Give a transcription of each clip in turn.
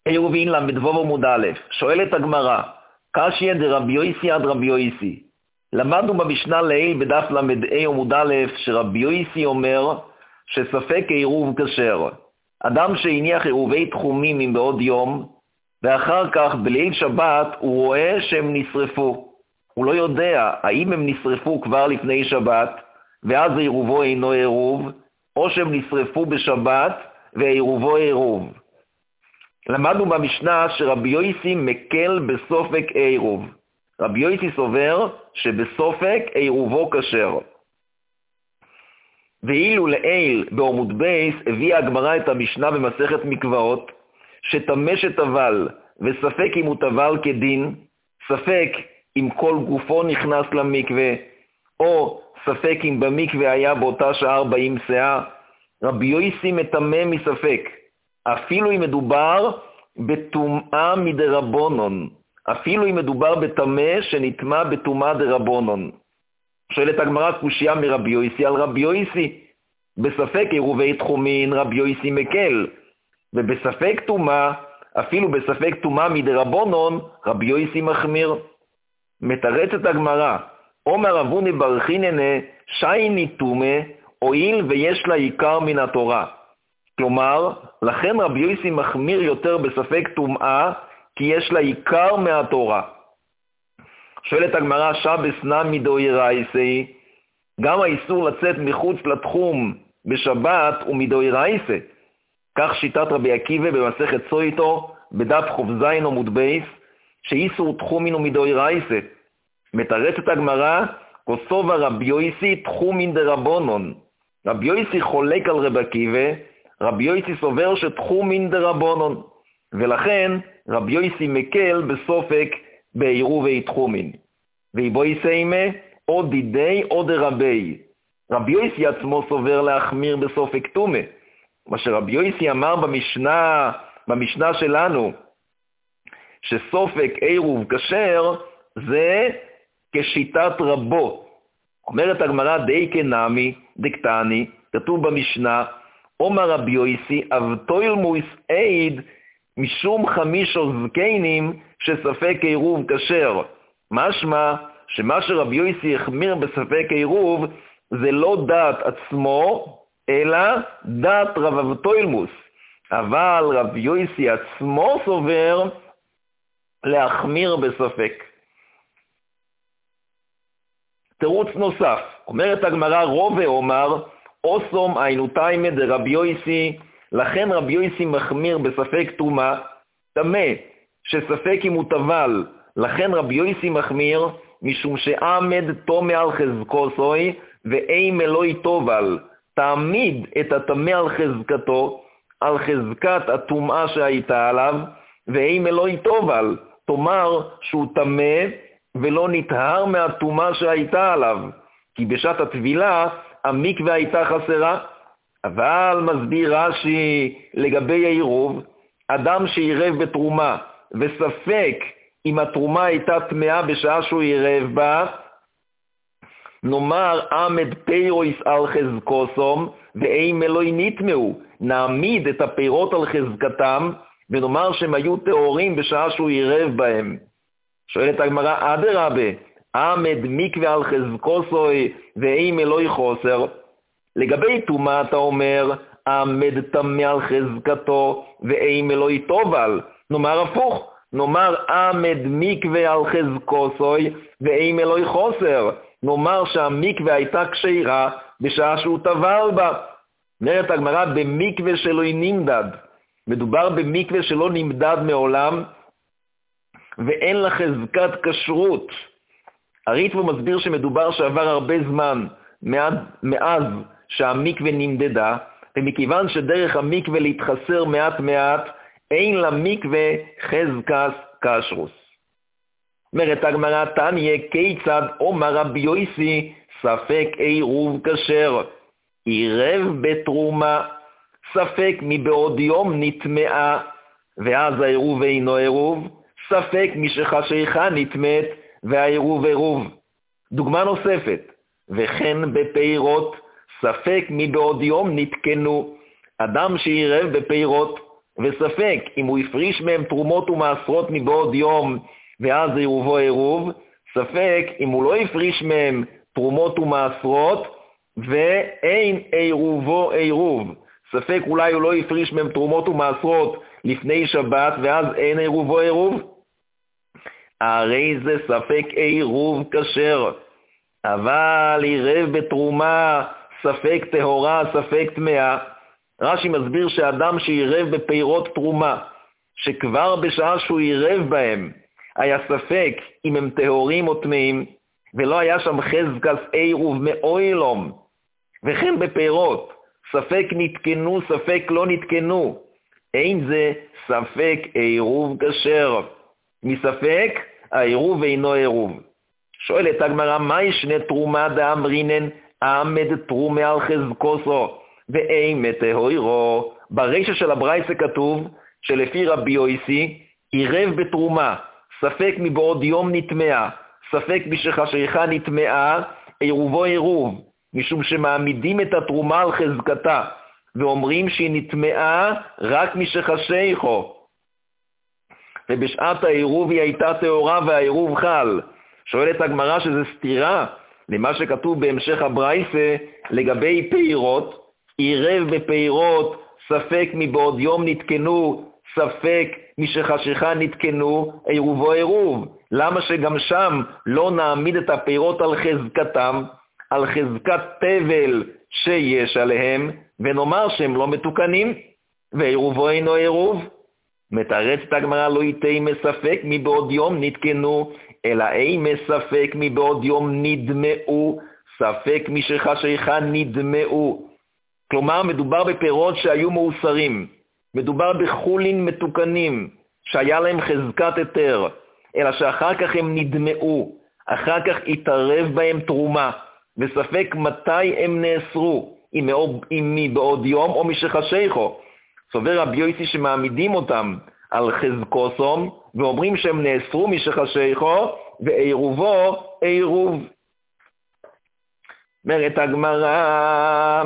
עירובין למדבוב עמוד א', שואלת הגמרא, קשיא דרבי יויסי עד רבי יויסי. למדנו במשנה לעיל בדף למדעי עמוד א', שרבי יויסי אומר שספק עירוב כשר. אדם שהניח עירובי תחומים עם בעוד יום, ואחר כך בליל שבת הוא רואה שהם נשרפו. הוא לא יודע האם הם נשרפו כבר לפני שבת, ואז עירובו אינו עירוב, או שהם נשרפו בשבת ועירובו עירוב. למדנו במשנה שרבי יויסי מקל בסופק עירוב. רבי יויסי סובר שבסופק עירובו כשר. ואילו לעיל בעמוד בייס הביאה הגמרא את המשנה במסכת מקוואות, שטמא שטבל וספק אם הוא טבל כדין, ספק אם כל גופו נכנס למקווה, או ספק אם במקווה היה באותה שעה 40 שאה, רבי יויסי מטמא מספק, אפילו אם מדובר בטומאה מדרבנן, אפילו אם מדובר בטמא שנטמא בטומאה דרבנן. שואלת הגמרא קושיה מרבי יויסי על רבי יויסי, בספק עירובי תחומין רבי יויסי מקל, ובספק טומאה, אפילו בספק טומאה מדרבנן, רבי יויסי מחמיר. מתרצת הגמרא, אומר אבוני בר חיננה שייני טומאה, הואיל ויש לה עיקר מן התורה. כלומר, לכן רבי יויסי מחמיר יותר בספק טומאה, כי יש לה עיקר מהתורה. שואלת הגמרא, שבס נמי דאורייסה, גם האיסור לצאת מחוץ לתחום בשבת הוא מדאורייסה. כך שיטת רבי עקיבא במסכת סויטו, בדף ח"ז עמוד בייס, שאיסור תחומין הוא מדאורייסה. מתרצת הגמרא, כוסובה רבי יויסי תחומין דרבנן. רבי יויסי חולק על רבי עקיבא, רבי יויסי סובר שתחומין דרבנן, ולכן רבי יויסי מקל בסופק בעירובי תחומין. ויבואי סיימה, או דידי או דרבי. רבי יויסי עצמו סובר להחמיר בסופק טומאה. מה שרבי יויסי אמר במשנה שלנו, שסופק עירוב כשר, זה כשיטת רבו. אומרת הגמרא די כנמי, דקטני, כתוב במשנה, אומר רבי יויסי, אבטויל מויס עיד, משום חמישו זקנים שספק עירוב כשר. משמע שמה שרבי יויסי החמיר בספק עירוב, זה לא דעת עצמו, אלא דעת רב אבטוילמוס. אבל רבי יויסי עצמו סובר להחמיר בספק. תירוץ נוסף, אומרת הגמרא רובה אומר, אוסום איינותיימא דרבי יויסי, לכן רבי יויסי מחמיר בספק טומאה, טמא שספק אם הוא טבל, לכן רבי יויסי מחמיר, משום שעמד טומא על חזקוסוי, ואין אלוהי טובל, תעמיד את הטמא על חזקתו, על חזקת הטומאה שהייתה עליו, ואין אלוהי טובל, תאמר שהוא טמא ולא נטהר מהטומאה שהייתה עליו, כי בשעת הטבילה המקווה הייתה חסרה. אבל מסביר רש"י לגבי העירוב, אדם שעירב בתרומה וספק אם התרומה הייתה טמאה בשעה שהוא עירב בה, נאמר עמד פירויס על חזקוסום ואין אלוהי נטמאו, נעמיד את הפירות על חזקתם ונאמר שהם היו טהורים בשעה שהוא עירב בהם. שואלת הגמרא, אדרבה, עמד מקווה על חזקוסוי ואין אלוהי חוסר. לגבי טומאה אתה אומר, עמד טמא על חזקתו ואין אלוהי טובל. נאמר הפוך, נאמר עמד מקווה על חזקוסוי ואין אלוהי חוסר. נאמר שהמקווה הייתה כשרה בשעה שהוא טבל בה. אומרת הגמרא, במקווה שלא נמדד. מדובר במקווה שלא נמדד מעולם, ואין לה חזקת כשרות. הריטב"א מסביר שמדובר שעבר הרבה זמן מאז שהמקווה נמדדה, ומכיוון שדרך המקווה להתחסר מעט מעט, אין למקווה חזקת כשרות. אומרת הגמרא, תניא כיצד אומר רבי יויסי ספק עירוב כשר, עירב בתרומה, ספק מבעוד יום נטמאה, ואז העירוב אינו עירוב, ספק משחשיכה נטמאת והעירוב עירוב. דוגמה נוספת, וכן בפירות, ספק מבעוד יום נתקנו, אדם שעירב בפירות וספק אם הוא הפריש מהם תרומות ומעשרות מבעוד יום, ואז עירובו עירוב, ספק אם הוא לא הפריש מהם תרומות ומעשרות, ואין עירובו עירוב. ספק אולי הוא לא הפריש מהם תרומות ומעשרות לפני שבת, ואז אין עירובו עירוב. הרי זה ספק עירוב כשר. אבל עירב בתרומה, ספק טהורה, ספק טמאה. רש"י מסביר שאדם שעירב בפירות תרומה, שכבר בשעה שהוא עירב בהם, היה ספק אם הם טהורים או טמאים, ולא היה שם חזקת עירוב מאוילום, וכן בפירות, ספק נתקנו, ספק לא נתקנו, אין זה ספק עירוב כשר. מספק, העירוב אינו עירוב. שואלת הגמרא, מה ישנה תרומה דאמרינן עמד תרומה על חזקוסו ואין מטהוירו? ברישא של הברייתא כתוב שלפי רבי יויסי עירב בתרומה, ספק מבעוד יום נטמעה, ספק בשחשיכה נטמעה, עירובו עירוב, משום שמעמידים את התרומה על חזקתה ואומרים שהיא נטמעה רק משחשיכו, ובשעת העירוב היא הייתה טהורה והעירוב חל. שואלת הגמרא שזה סתירה למה שכתוב בהמשך הברייתא לגבי פירות, עירב בפירות, ספק מבעוד יום נתקנו, ספק משחשיכה נתקנו, עירובו עירוב. למה שגם שם לא נעמיד את הפירות על חזקתם, על חזקת תבל שיש עליהם, ונאמר שהם לא מתוקנים, ועירובו אינו עירוב? מתרצת הגמרא, לא יתהי מספק מבעוד יום נתקנו, אלא אי מספק מבעוד יום נדמעו, ספק משחשיכה נדמעו. כלומר, מדובר בפירות שהיו מאוסרים, מדובר בחולין מתוקנים, שהיה להם חזקת היתר, אלא שאחר כך הם נדמעו, אחר כך התערב בהם תרומה, וספק מתי הם נאסרו, אם מבעוד יום או משחשיכו. סובר רבי יוסי שמעמידים אותם על חזקוסום, ואומרים שהם נאסרו משחשיכו, ועירובו עירוב. אומרת הגמרא,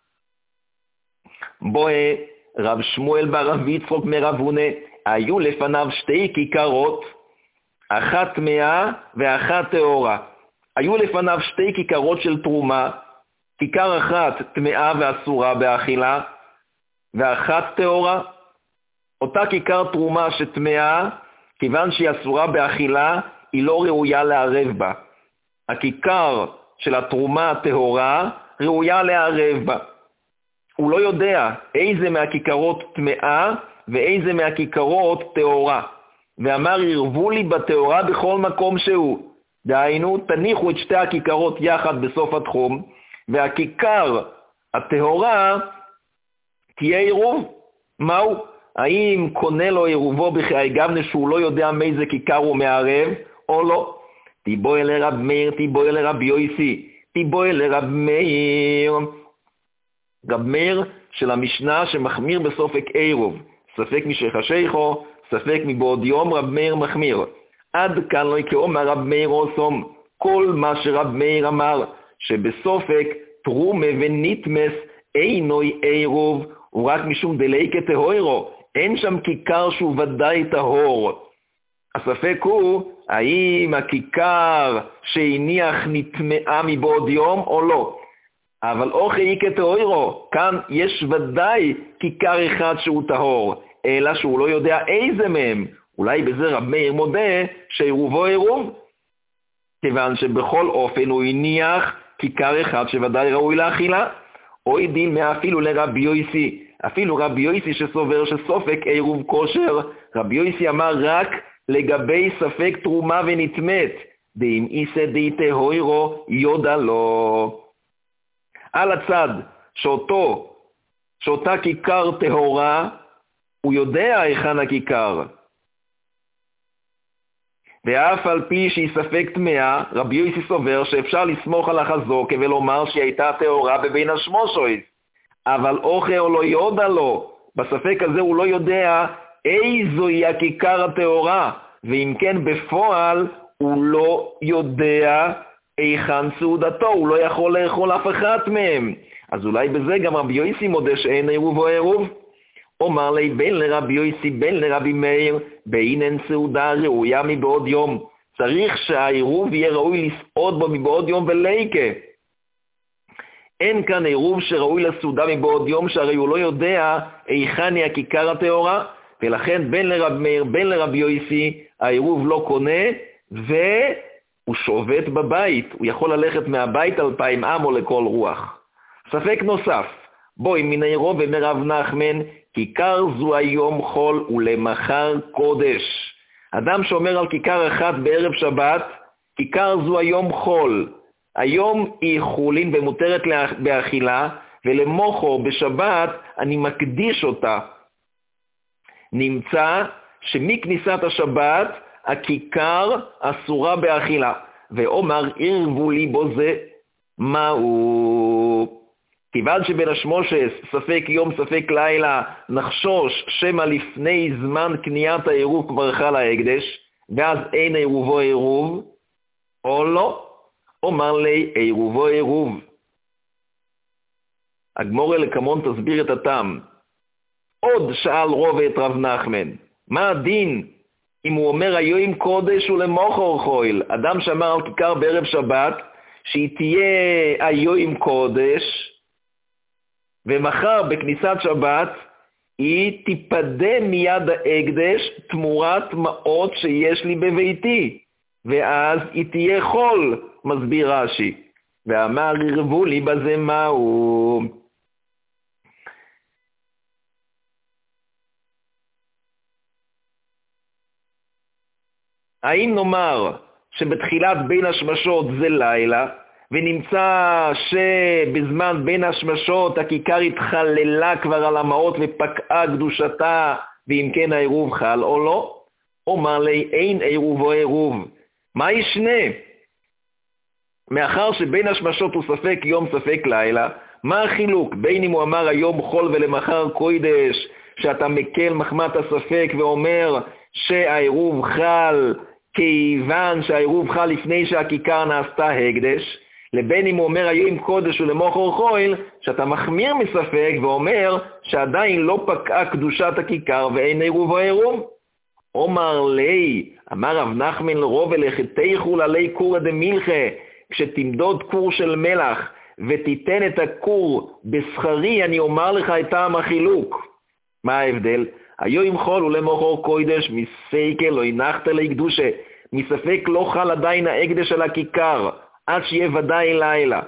בואה רב שמואל ברב יצחוק מרב הונא, היו לפניו שתי כיכרות, אחת טמאה ואחת טהורה. היו לפניו שתי כיכרות של תרומה, כיכר אחת טמאה ואסורה באכילה, ואחת טהורה. אותה כיכר תרומה שטמאה, כיוון שהיא אסורה באכילה, היא לא ראויה לערב בה. הכיכר של התרומה הטהורה ראויה לערב בה. הוא לא יודע איזה מהכיכרות טמאה ואיזה מהכיכרות טהורה. ואמר, ערבו לי בטהורה בכל מקום שהוא. דהיינו, תניחו את שתי הכיכרות יחד בסוף התחום, והכיכר הטהורה תהיה עירוב. מהו? האם קונה לו עירובו בחיי גבנה שהוא לא יודע מאיזה כיכר הוא מערב, או לא? תיבואי לרב מאיר, תיבואי לרב יויסי, תיבואי לרב מאיר. רב מאיר של המשנה שמחמיר בסופק עירוב, ספק משחשיכו, ספק מבעוד יום, רב מאיר מחמיר. עד כאן לא כאומר רב מאיר אוסום. כל מה שרב מאיר אמר, שבסופק תרומה ונתמס אינוי עירוב, הוא רק משום דליקה טהורו, אין שם כיכר שהוא ודאי טהור. הספק הוא, האם הכיכר שהניח נטמעה מבעוד יום או לא. אבל אוכי איקה טהורו, כאן יש ודאי כיכר אחד שהוא טהור, אלא שהוא לא יודע איזה מהם. אולי בזה רב מאיר מודה שעירובו עירוב, כיוון שבכל אופן הוא הניח כיכר אחד שוודאי ראוי לאכילה. אוי דין מאפילו לרבי יויסי, אפילו רבי יויסי שסובר שסופק עירוב כושר, רבי יויסי אמר רק לגבי ספק תרומה ונטמאת, דאם איסא די טהורו יודע לו. על הצד שאותה כיכר טהורה, הוא יודע היכן הכיכר. ואף על פי שהיא ספק טמאה, רבי יויסי סובר שאפשר לסמוך על החזוקה ולומר שהיא הייתה טהורה בבין השמושויס. אבל אוכל או לא יודע לו, בספק הזה הוא לא יודע איזוהי הכיכר הטהורה, ואם כן בפועל הוא לא יודע היכן סעודתו, הוא לא יכול לאכול אף אחת מהם. אז אולי בזה גם רבי יויסי מודה שאין עירוב או עירוב. אומר לי בין לרבי יוסי בין לרבי מאיר, באינן סעודה ראויה מבעוד יום. צריך שהעירוב יהיה ראוי לסעוד בו מבעוד יום וליקה. אין כאן עירוב שראוי לסעודה מבעוד יום, שהרי הוא לא יודע היכן היא הכיכר הטהורה, ולכן בין לרבי מאיר בין לרבי יוסי העירוב לא קונה, והוא שובת בבית. הוא יכול ללכת מהבית 2,000 עם או לכל רוח. ספק נוסף, בואי מן רוב ומרב נחמן, כיכר זו היום חול ולמחר קודש. אדם שאומר על כיכר אחת בערב שבת, כיכר זו היום חול. היום היא חולין ומותרת באכילה, ולמוחו בשבת אני מקדיש אותה. נמצא שמכניסת השבת הכיכר אסורה באכילה. ואומר ערבו לי בו זה מהו? כיוון שבין השמושס ספק יום ספק לילה נחשוש שמה לפני זמן קניית העירוב כבר חל ההקדש, ואז אין עירובו עירוב, או לא. אומר לי עירובו עירוב. הגמורה לקמון תסביר את הטעם. עוד שאל רובה את רב נחמן, מה הדין אם הוא אומר היום קודש ולמוחר חול? אדם שאמר על כיכר בערב שבת שהיא תהיה היום קודש, ומחר בכניסת שבת היא תיפדה מיד ההקדש תמורת מעות שיש לי בביתי, ואז היא תהיה חול, מסביר רש"י. ואמר ערבו לי בזה מהו? האם נאמר שבתחילת בין השמשות זה לילה, ונמצא שבזמן בין השמשות הכיכר התחללה כבר על המעות ופקעה קדושתה, ואם כן העירוב חל או לא? אומר לי אין עירוב או עירוב. מה ישנה? מאחר שבין השמשות הוא ספק יום ספק לילה, מה החילוק? בין אם הוא אמר היום חול ולמחר קודש, שאתה מקל מחמת הספק ואומר שהעירוב חל כיוון שהעירוב חל לפני שהכיכר נעשתה הקדש, לבין אם הוא אומר היום קודש ולמוחר חול, שאתה מחמיר מספק ואומר שעדיין לא פקעה קדושת הכיכר ואין עירוב או עירוב. אומר לי, אמר רב נחמן לרוב ולכתיכו ללי קורא דמילכה, כשתמדוד קור של מלח ותיתן את הקור בשכרי, אני אומר לך את טעם החילוק. מה ההבדל? היום חול ולמוחר קודש, מספק לא הנחת לי קדושה, מספק לא חל עדיין ההקדש על הכיכר, עד שיהיה ודאי לילה.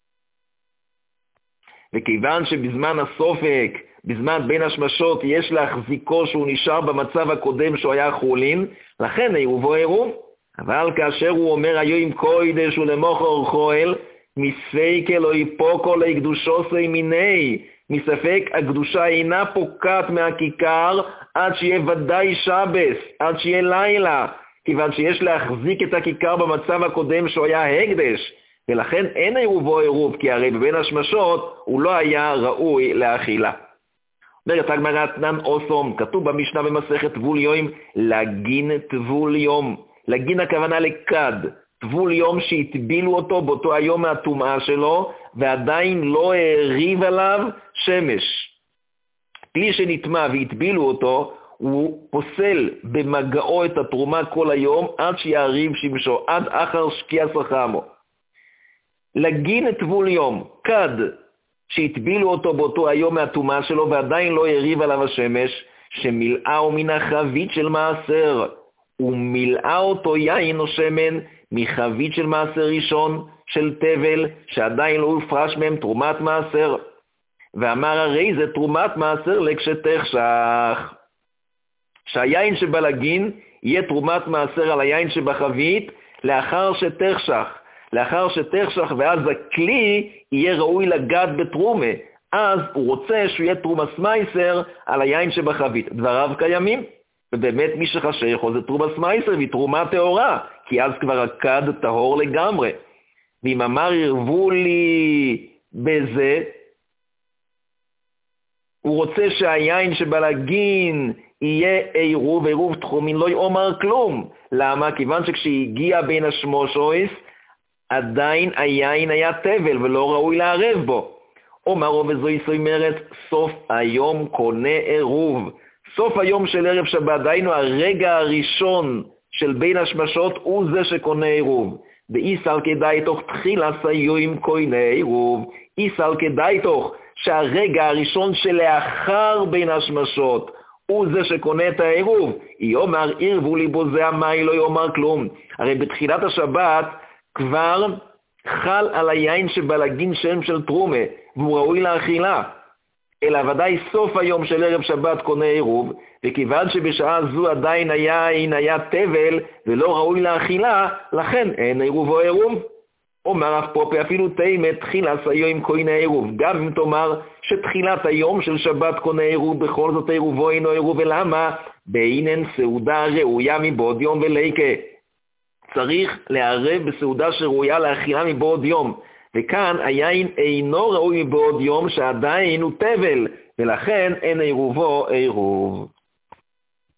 וכיוון שבזמן הסופק, בזמן בין השמשות, יש להחזיקו שהוא נשאר במצב הקודם שהוא היה חולין, לכן עירובו עירוב. אבל כאשר הוא אומר היום קודש ולמוחר חול, מספק לא יפוקו לקדושו מיני, מספק הקדושה אינה פוקעת מהכיכר עד שיהיה ודאי שבס, עד שיהיה לילה, כיוון שיש להחזיק את הכיכר במצב הקודם שהוא היה הקדש, ולכן אין עירובו עירוב, כי הרי בבין השמשות הוא לא היה ראוי לאכילה. אומרת הגמרא תנן אוסום, כתוב במשנה במסכת טבול יום, לגין טבול יום. לגין הכוונה לקד, טבול יום שהטבילו אותו באותו היום מהטומאה שלו, ועדיין לא העריב עליו שמש. כלי שנטמא והטבילו אותו, הוא פוסל במגעו את התרומה כל היום, עד שיעריב שמשו, עד אחר שקיע סחמו. לגין טבול יום, כד, שהטבילו אותו באותו היום מהטומאה שלו, ועדיין לא העריב עליו השמש, שמילאהו מן החבית של מעשר, ומילאה אותו יין או שמן מחבית של מעשר ראשון של תבל, שעדיין לא הופרש מהם תרומת מעשר. ואמר הרי זה תרומת מעשר לכשתחשך. שהיין שבלגין יהיה תרומת מעשר על היין שבחבית לאחר שתחשך. לאחר שתחשך, ואז הכלי יהיה ראוי לגעת בתרומה. אז הוא רוצה שהוא יהיה תרומס מייסר על היין שבחבית. דבריו קיימים. ובאמת מי שחשכו זה תרומס מייסר והיא תרומה טהורה, כי אז כבר הכד טהור לגמרי. ואם אמר ערבו לי בזה, הוא רוצה שהיין שבלגין יהיה עירוב, עירוב תחומין, לא יאמר כלום. למה? כיוון שכשהגיע בין השמושויס, עדיין היין היה תבל ולא ראוי לערב בו. אומרו וזוהי סוימרת, סוף היום קונה עירוב. סוף היום של ערב שבת, דהיינו הרגע הראשון של בין השמשות, הוא זה שקונה עירוב. ואיסל כדאי תוך תחילה סיום קונה עירוב. איסל כדאי תוך שהרגע הראשון שלאחר בין השמשות, הוא זה שקונה את העירוב. יאמר עירבו ליבו זה המאי, לא יאמר כלום. הרי בתחילת השבת כבר חל על היין שבלגין שם של תרומה, והוא ראוי לאכילה. אלא ודאי סוף היום של ערב שבת קונה עירוב, וכיוון שבשעה זו עדיין היין היה תבל ולא ראוי לאכילה, לכן אין עירוב או עירוב. אומר אף פופי אפילו תימת תחילה סיום קונה עירוב, גם אם תאמר שתחילת היום של שבת קונה עירוב, בכל זאת עירובו אינו עירוב. ולמה? באינן סעודה ראויה מבעוד יום וליקה. צריך לערב בסעודה שראויה לאכילה מבעוד יום, וכאן היין אינו ראוי מבעוד יום שעדיין הוא תבל, ולכן אין עירובו עירוב.